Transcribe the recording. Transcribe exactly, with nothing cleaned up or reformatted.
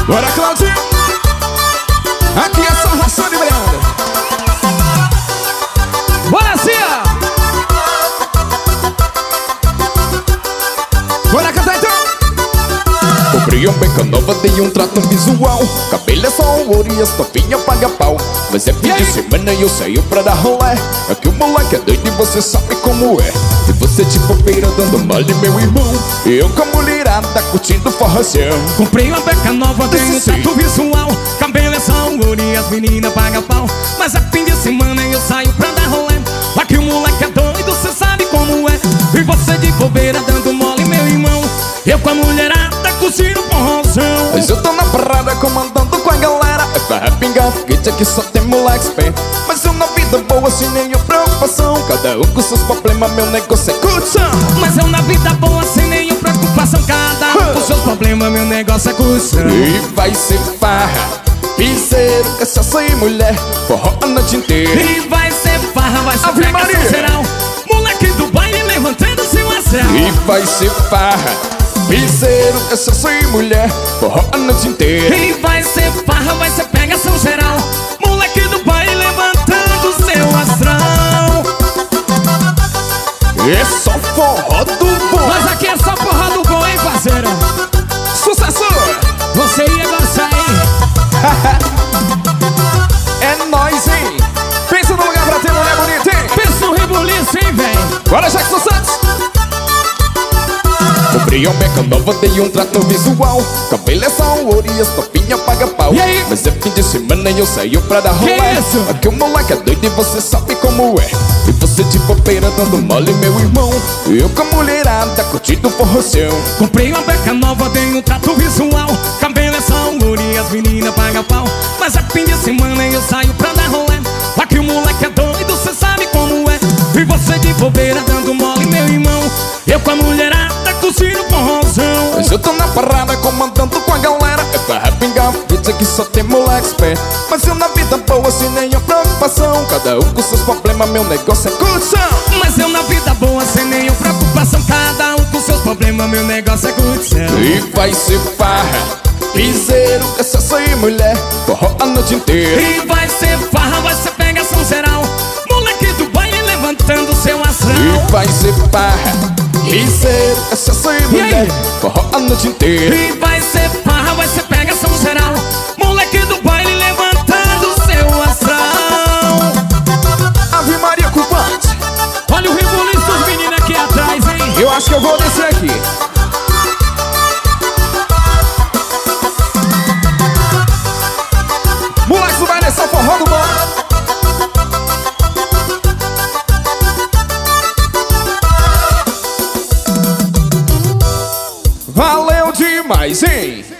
Bora, Claudinho. Aqui é só ração de branda. Bora, Cia. Bora cantar então. Comprei uma beca nova, dei um trato visual. Cabelo é só ouro e as topinhas paga pau. Mas é fim de semana e eu saio pra dar rolé. Aqui o moleque é doido e você sabe como é. E você de bobeira dando mole, meu irmão. E eu com a mulherada curtindo forrozão. Comprei uma beca nova, dei um trato visual. Cabelo é só ouro e as meninas pagam pau. Mas é fim de semana e eu saio pra dar rolé. Aqui o moleque é doido, cê sabe como é. E você de bobeira dando mole, meu irmão. Eu com a mulherada curtindo forrozão. Mas eu tô na parada comandando com a galera. É pra pingar foguete, aqui só tem moleque esperto. Mas eu na vida boa sem nenhuma preocupação. Cada um com seus problemas, meu negócio é curtição. Mas eu na vida boa sem nenhuma preocupação. Cada um com seus problemas, meu negócio é curtição. E vai ser farra, piseiro, cachaça e mulher, forró a noite inteira. E vai ser farra, vai ser Ave pegação Maria. geral. Moleque do baile levantando seu astral. E vai ser farra, piseiro, cachaça e mulher, forró a noite inteira. E vai ser farra, vai ser pegação geral. Moleque do baile levantando seu astral. É só forró do bom. Mas aqui é só porra do bom, hein, parceiro? Sucesso. Você ia gostar, hein? É nóis, hein? Pensa no lugar pra ter mulher bonita, hein? Pensa no rebuliço, hein, véi? Bora, Jackson Santos. Comprei uma beca nova, dei um trato visual. Cabelo é só ouro e as topinhas paga pau. E aí? Mas é fim de semana e eu saio pra dar Que rolé. isso? Aqui o moleque é doido e você sabe como é. E você de bobeira dando mole, meu irmão. E eu com a mulherada curtindo forrozão. Comprei uma beca nova, dei um trato visual. Cabelo é só ouro e as meninas pagam pau. Mas é fim de semana e eu saio pra dar rolé. Aqui o moleque é doido, cê sabe como é. E você de bobeira dando mole, meu irmão. Eu com a mulherada curtindo forrozão. Mas eu tô na parada comandando com a galera. É pra pingar foguete, aqui só tem moleque esperto. Mas eu na vida boa sem nenhuma preocupação. Cada um com seus problemas, meu negócio é curtição. Mas eu na vida boa sem nenhuma preocupação. Cada um com seus problemas, meu negócio é curtição. E vai ser farra, piseiro, cachaça e mulher, forró a noite inteira. E vai ser farra, vai ser pegação geral. Moleque do baile levantando seu astral. E vai ser farra, piseiro, cachaça e mulher, forró a noite inteira. E vai ser farra, vai ser pegação geral. Moleque do baile levantando seu astral. Ave Maria culpante. Olha o rebuliço dos meninos aqui atrás, hein? Eu acho que eu vou descer aqui. Moleque do baile é só forró do bom. Valeu demais, hein?